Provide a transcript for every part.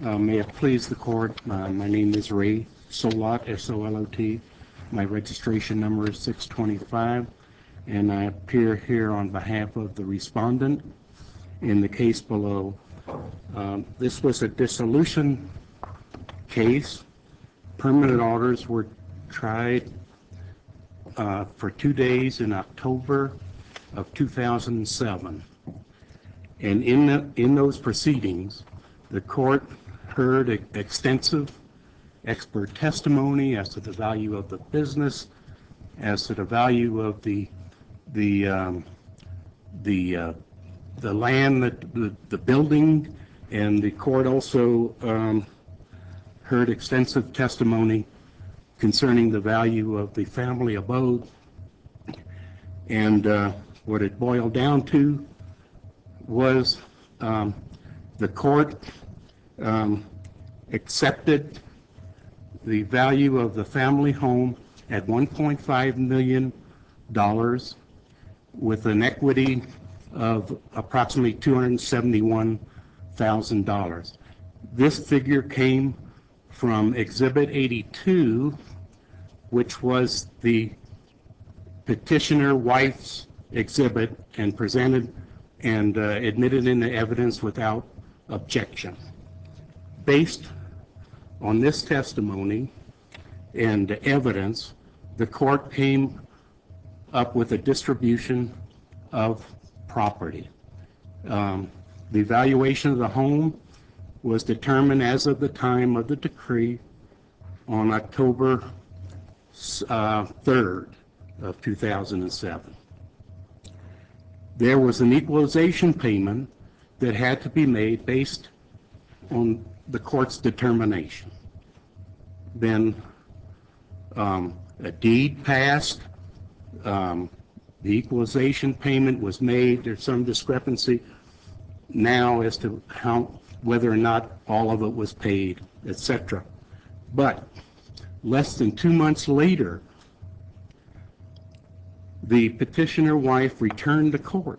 May it please the court, my name is Ray Solot, S-O-L-O-T. My registration number is 625, and I appear here on behalf of the respondent in the case below. This was a dissolution case. Permanent orders were tried for 2 days in October of 2007. And in those proceedings, the court heard extensive expert testimony as to the value of the business, as to the value of the land, the building, and the court also heard extensive testimony concerning the value of the family abode. And what it boiled down to was the court accepted the value of the family home at $1.5 million with an equity of approximately $271,000. This figure came from Exhibit 82, which was the petitioner wife's exhibit, and presented and admitted into evidence without objection. Based on this testimony and evidence, the court came up with a distribution of property. The valuation of the home was determined as of the time of the decree on October 3rd of 2007. There was an equalization payment that had to be made based on the court's determination. Then a deed passed. The equalization payment was made. There's some discrepancy now as to whether or not all of it was paid, etc. But less than 2 months later, the petitioner wife returned to court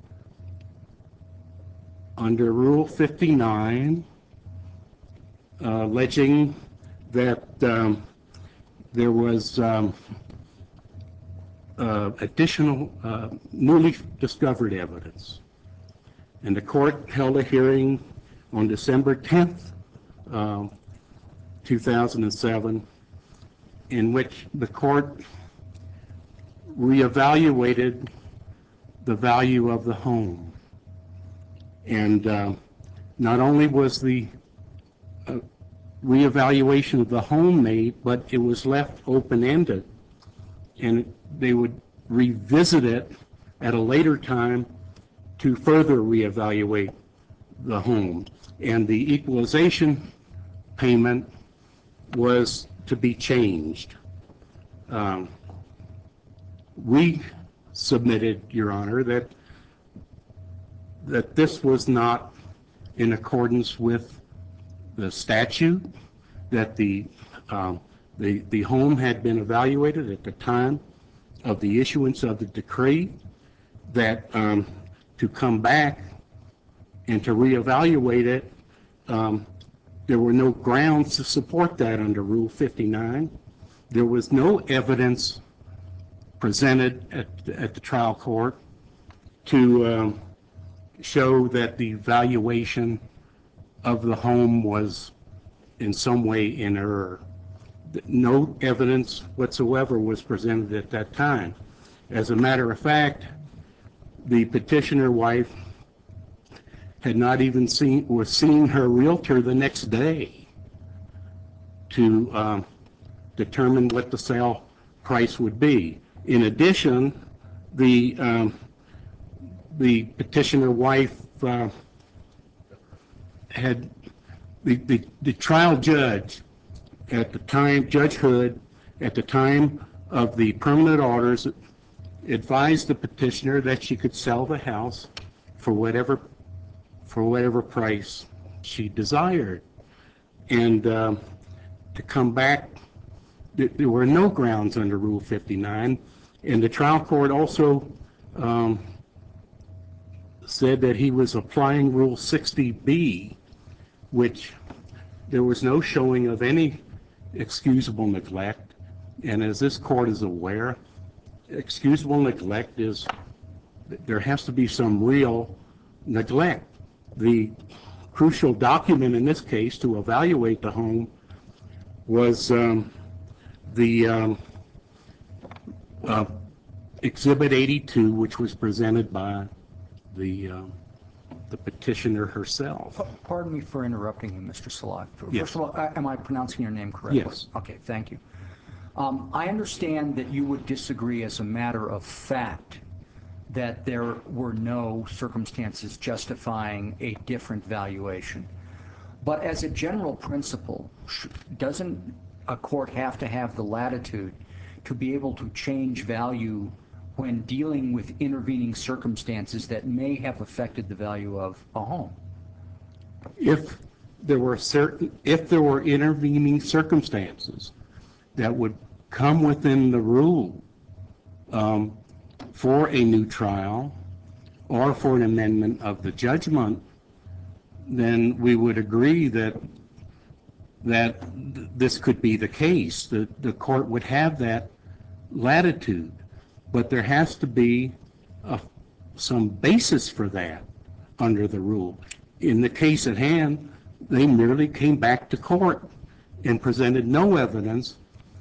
under Rule 59, alleging that there was additional newly discovered evidence. And the court held a hearing on December 10th, 2007, in which the court reevaluated the value of the home. And not only was the reevaluation of the home made, but it was left open-ended, and they would revisit it at a later time to further reevaluate the home. And the equalization payment was to be changed. We submitted, Your Honor, that this was not in accordance with the statute, that the home had been evaluated at the time of the issuance of the decree, that to come back and to reevaluate it, there were no grounds to support that under Rule 59. There was no evidence presented at the trial court to show that the valuation of the home was in some way in error. No evidence whatsoever was presented at that time. As a matter of fact, the petitioner wife had not even seen her realtor the next day to determine what the sale price would be. In addition, the petitioner wife had the trial judge at the time, Judge Hood, at the time of the permanent orders, advised the petitioner that she could sell the house for whatever price she desired. And to come back, there were no grounds under Rule 59. And the trial court also said that he was applying Rule 60B, which there was no showing of any excusable neglect. And as this court is aware, excusable neglect is, there has to be some real neglect. The crucial document in this case to evaluate the home was the Exhibit 82, which was presented by the petitioner herself. Pardon me for interrupting you, Mr. Salak. Yes. First of all, am I pronouncing your name correctly? Yes. Okay, thank you. I understand that you would disagree as a matter of fact that there were no circumstances justifying a different valuation. But as a general principle, doesn't a court have to have the latitude to be able to change value when dealing with intervening circumstances that may have affected the value of a home? If there were intervening circumstances that would come within the rule for a new trial or for an amendment of the judgment, then we would agree that this could be the case. The court would have that latitude, but there has to be some basis for that under the rule. In the case at hand, they merely came back to court and presented no evidence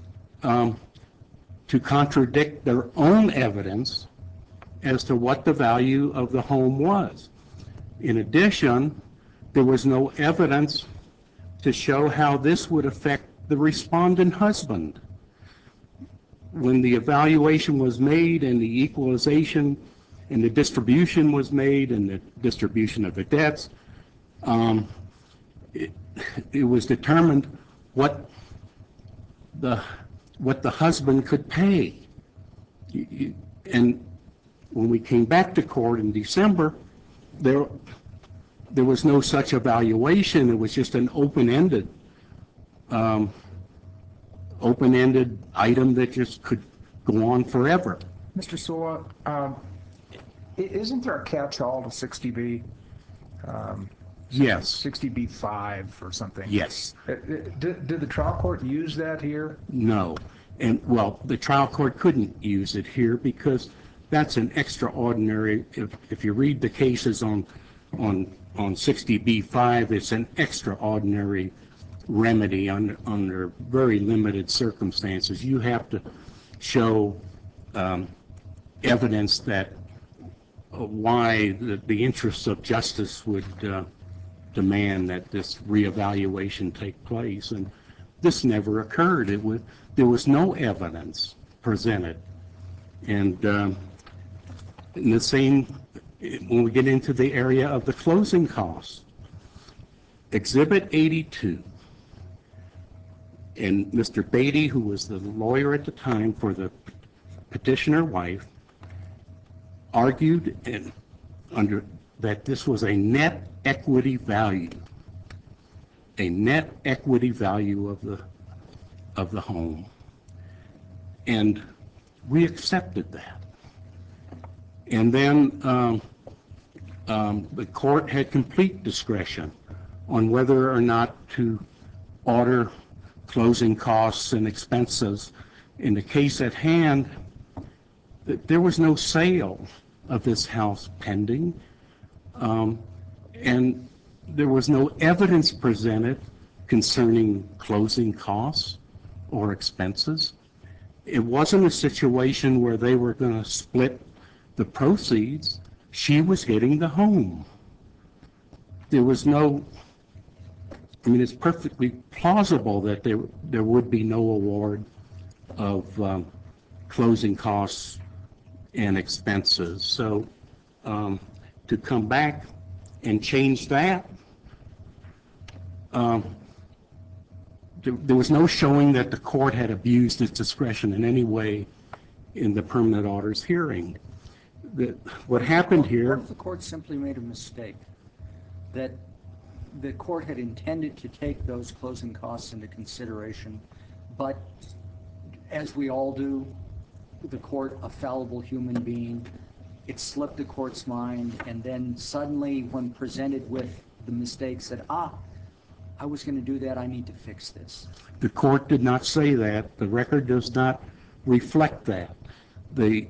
to contradict their own evidence as to what the value of the home was. In addition, there was no evidence to show how this would affect the respondent husband. When the evaluation was made and the equalization and the distribution was made and the distribution of the debts, it was determined what the husband could pay. And when we came back to court in December, there was no such evaluation. It was just an open-ended item that just could go on forever. Mr. Sula, isn't there a catch-all to 60B? Yes. 60B-5 or something? Yes. Did the trial court use that here? No. And, well, the trial court couldn't use it here because that's an extraordinary, if you read the cases on 60B-5, it's an extraordinary remedy under very limited circumstances. You have to show evidence that why the interests of justice would demand that this reevaluation take place, and this never occurred. There was no evidence presented. And in the same, when we get into the area of the closing costs, Exhibit 82, and Mr. Beatty, who was the lawyer at the time for the petitioner wife, argued that this was a net equity value of the home. And we accepted that. And then the court had complete discretion on whether or not to order closing costs and expenses. In the case at hand, there was no sale of this house pending, and there was no evidence presented concerning closing costs or expenses. It wasn't a situation where they were going to split the proceeds. She was getting the home. There was no, I mean, it's perfectly plausible that there would be no award of closing costs and expenses. So to come back and change that, there was no showing that the court had abused its discretion in any way in the permanent orders hearing. What happened here... What if the court simply made a mistake? That the court had intended to take those closing costs into consideration, but as we all do, the court, a fallible human being, it slipped the court's mind, and then suddenly when presented with the mistake said, I was going to do that, I need to fix this. The court did not say that. The record does not reflect that. The,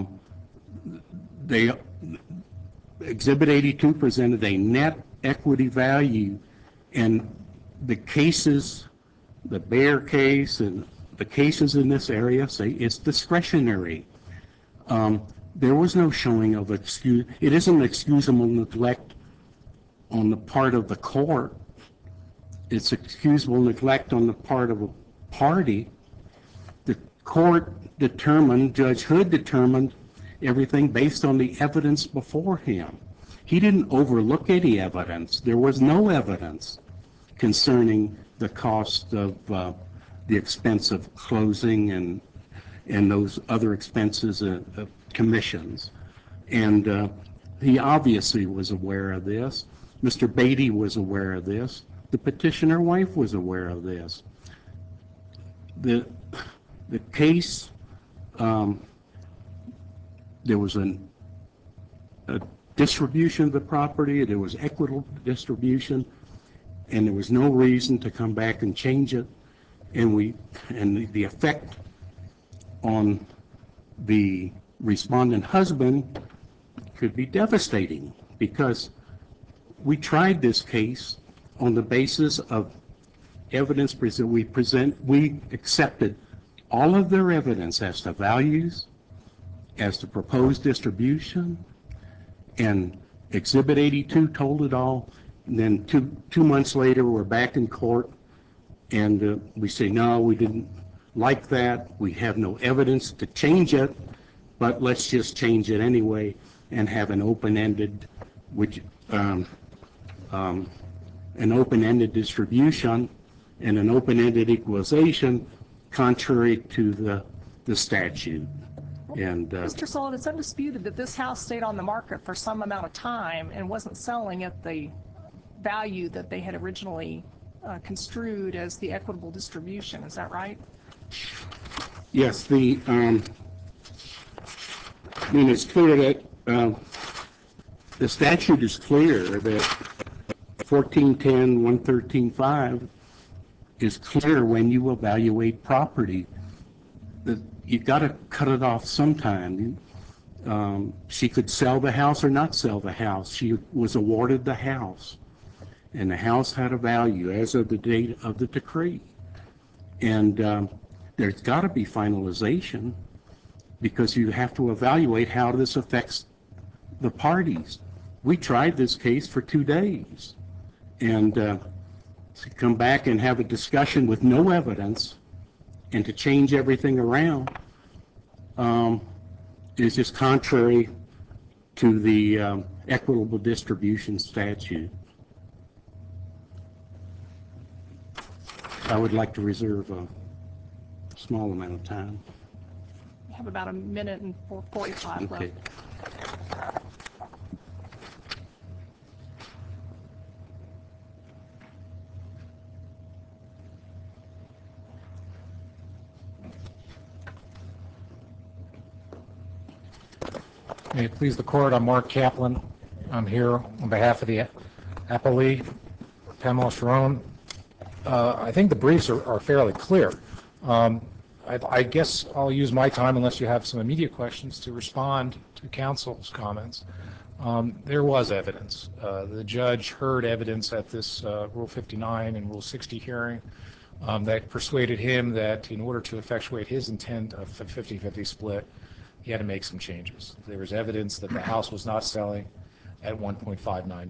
they, Exhibit 82 presented a net equity value, and the cases, the Bayer case and the cases in this area say it's discretionary. There was no showing of it isn't excusable neglect on the part of the court. It's excusable neglect on the part of a party. The court determined, Judge Hood determined everything based on the evidence before him. He didn't overlook any evidence. There was no evidence concerning the cost of the expense of closing and those other expenses of commissions. And he obviously was aware of this. Mr. Beatty was aware of this. The petitioner wife was aware of this. The case, there was a distribution of the property, there was equitable distribution, and there was no reason to come back and change it. And the effect on the respondent husband could be devastating, because we tried this case on the basis of evidence we accepted all of their evidence as to values, as to proposed distribution, and Exhibit 82 told it all. And then two months later, we're back in court, and we say, no, we didn't like that. We have no evidence to change it, but let's just change it anyway and have an open-ended, an open-ended distribution and an open-ended equalization contrary to the statute. And Mr. Sullivan, it's undisputed that this house stayed on the market for some amount of time and wasn't selling at the value that they had originally construed as the equitable distribution. Is that right? yes, it's clear that the statute is clear that 1410-113-5 is clear when you evaluate property. You've got to cut it off sometime. She could sell the house or not sell the house. She was awarded the house, and the house had a value as of the date of the decree. And there's got to be finalization, because you have to evaluate how this affects the parties. We tried this case for 2 days, and to come back and have a discussion with no evidence and to change everything around is just contrary to the equitable distribution statute. I would like to reserve a small amount of time. We have about a minute and 45 Okay. left. May it please the court, I'm Mark Kaplan. I'm here on behalf of the appellee, Pamela Sharon. I think the briefs are fairly clear. I guess I'll use my time, unless you have some immediate questions, to respond to counsel's comments. There was evidence. The judge heard evidence at this Rule 59 and Rule 60 hearing that persuaded him that in order to effectuate his intent of a 50-50 split, he had to make some changes. There was evidence that the house was not selling at $1.59,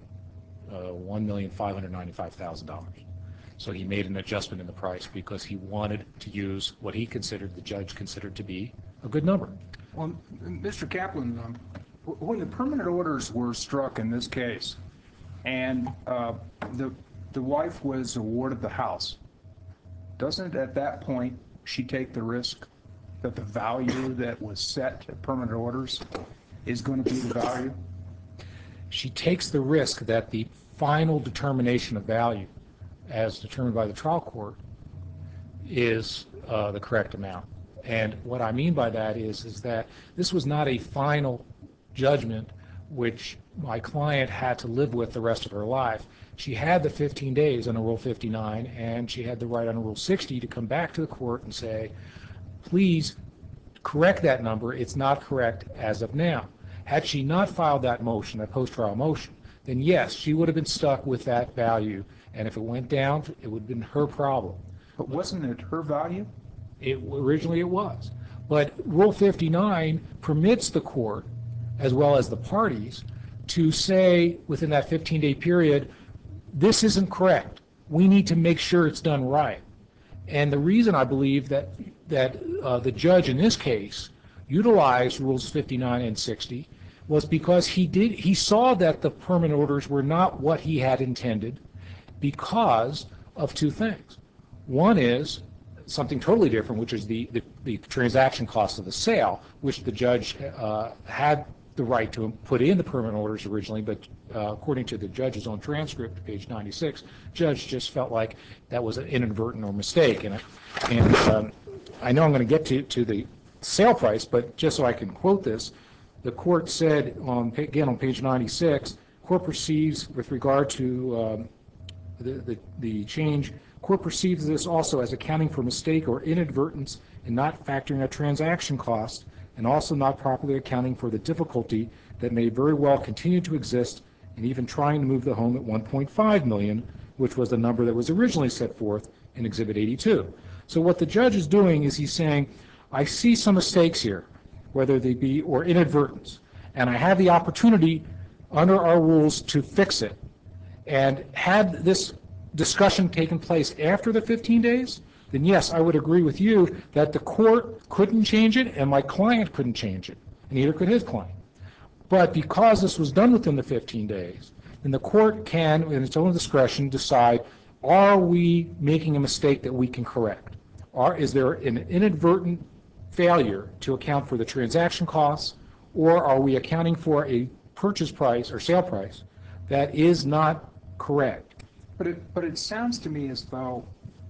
$1,595,000. So he made an adjustment in the price because he wanted to use what he considered, the judge considered to be a good number. Well, Mr. Kaplan, when the permanent orders were struck in this case, and the wife was awarded the house, doesn't at that point she take the risk that the value that was set at permanent orders is going to be the value? She takes the risk that the final determination of value, as determined by the trial court, is the correct amount. And what I mean by that is that this was not a final judgment which my client had to live with the rest of her life. She had the 15 days under Rule 59, and she had the right under Rule 60 to come back to the court and say, please correct that number. It's not correct as of now. Had she not filed that motion, that post-trial motion, then yes, she would have been stuck with that value, and if it went down, it would have been her problem. But wasn't it her value? Originally it was. But Rule 59 permits the court, as well as the parties, to say within that 15-day period, this isn't correct. We need to make sure it's done right. And the reason I believe that the judge in this case utilized Rules 59 and 60 was because he saw that the permanent orders were not what he had intended because of two things. One is something totally different, which is the transaction cost of the sale, which the judge had the right to put in the permanent orders originally, but according to the judge's own transcript, page 96, judge just felt like that was an inadvertent or mistake. And I know I'm going to get to the sale price, but just so I can quote this, the court said, again on page 96, court perceives with regard to the change, court perceives this also as accounting for mistake or inadvertence in not factoring a transaction cost and also not properly accounting for the difficulty that may very well continue to exist in even trying to move the home at $1.5 million, which was the number that was originally set forth in Exhibit 82. So what the judge is doing is he's saying, I see some mistakes here, whether they be or inadvertence, and I have the opportunity under our rules to fix it. And had this discussion taken place after the 15 days, then yes, I would agree with you that the court couldn't change it and my client couldn't change it, and neither could his client. But because this was done within the 15 days, then the court can, in its own discretion, decide, are we making a mistake that we can correct? Is there an inadvertent failure to account for the transaction costs, or are we accounting for a purchase price or sale price that is not correct? But it sounds to me as though,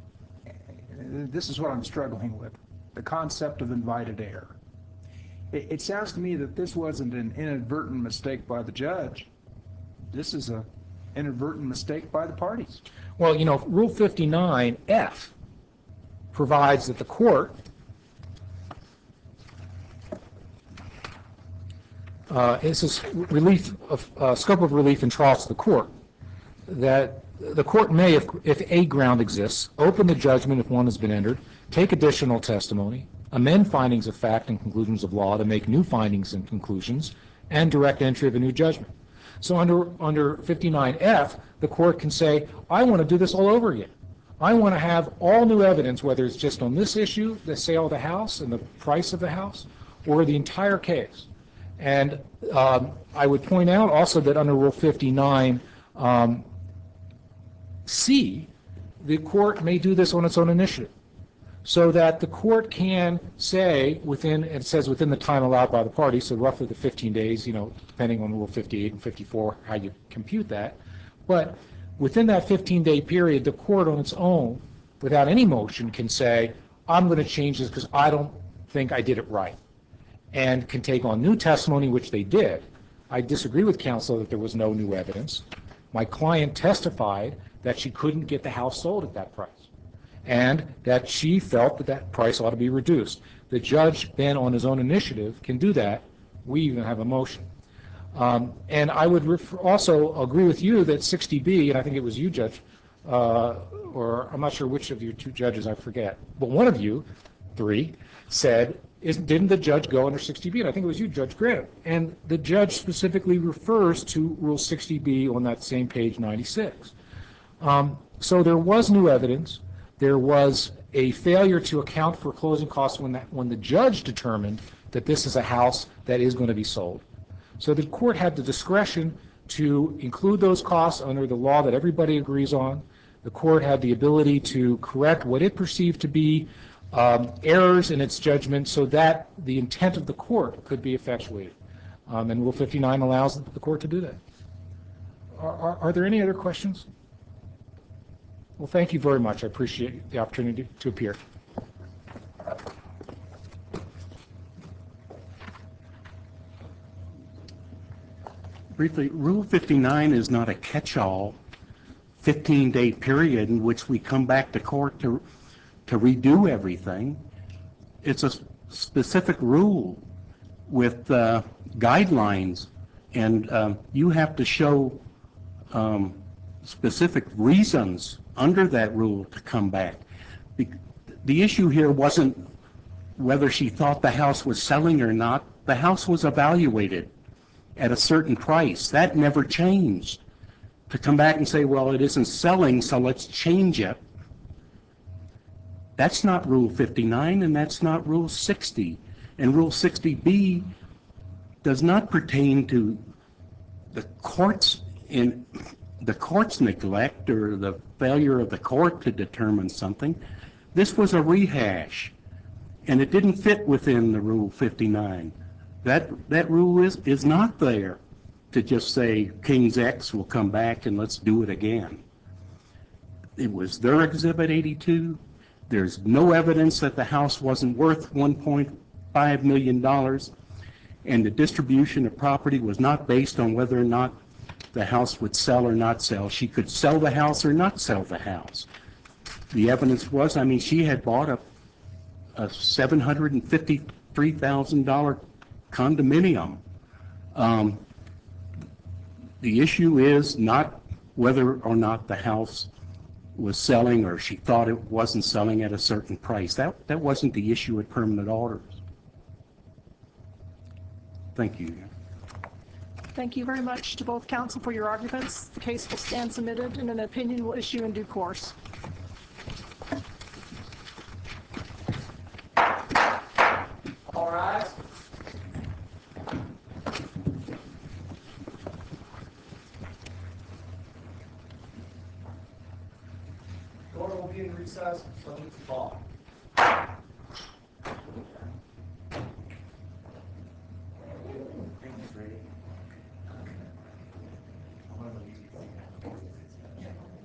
this is what I'm struggling with, the concept of invited error. It sounds to me that this wasn't an inadvertent mistake by the judge. This is an inadvertent mistake by the parties. Well, you know, Rule 59F provides that the court this is relief of scope of relief and trials to the court, that the court may, if a ground exists, open the judgment if one has been entered, take additional testimony, amend findings of fact and conclusions of law to make new findings and conclusions, and direct entry of a new judgment. So under 59F, the court can say, I want to do this all over again. I want to have all new evidence, whether it's just on this issue, the sale of the house and the price of the house, or the entire case. And I would point out also that under Rule 59C, the court may do this on its own initiative, so that the court can say it says within the time allowed by the party, so roughly the 15 days, depending on Rule 58 and 54, how you compute that. But within that 15-day period, the court on its own, without any motion, can say, I'm going to change this because I don't think I did it right, and can take on new testimony, which they did. I disagree with counsel that there was no new evidence. My client testified that she couldn't get the house sold at that price, and that she felt that that price ought to be reduced. The judge then, on his own initiative, can do that. We even have a motion. And I would also agree with you that 60B, and I think it was you, Judge, or I'm not sure which of your two judges, I forget, but one of you, three, said, didn't the judge go under 60B? And I think it was you, Judge Grant. And the judge specifically refers to Rule 60B on that same page 96. So there was new evidence. There was a failure to account for closing costs when the judge determined that this is a house that is going to be sold. So the court had the discretion to include those costs under the law that everybody agrees on. The court had the ability to correct what it perceived to be errors in its judgment so that the intent of the court could be effectuated. And Rule 59 allows the court to do that. Are there any other questions? Well, thank you very much. I appreciate the opportunity to appear. Briefly, Rule 59 is not a catch-all 15-day period in which we come back to court to redo everything. It's a specific rule with guidelines, and you have to show specific reasons under that rule to come back. The issue here wasn't whether she thought the house was selling or not. The house was evaluated at a certain price. That never changed. To come back and say, well, it isn't selling, so let's change it, that's not Rule 59, and that's not Rule 60. And Rule 60B does not pertain to the court's neglect or the failure of the court to determine something. This was a rehash, and it didn't fit within the Rule 59. That rule is not there to just say King's X will come back and let's do it again. It was their Exhibit 82. There's no evidence that the house wasn't worth $1.5 million, and the distribution of property was not based on whether or not the house would sell or not sell. She could sell the house or not sell the house. The evidence was, I mean, she had bought a $753,000 condominium. The issue is not whether or not the house was selling or she thought it wasn't selling at a certain price. That wasn't the issue at permanent orders. Thank you. Thank you very much to both counsel for your arguments. The case will stand submitted and an opinion will issue in due course. All rise. Court will be in recess until 12.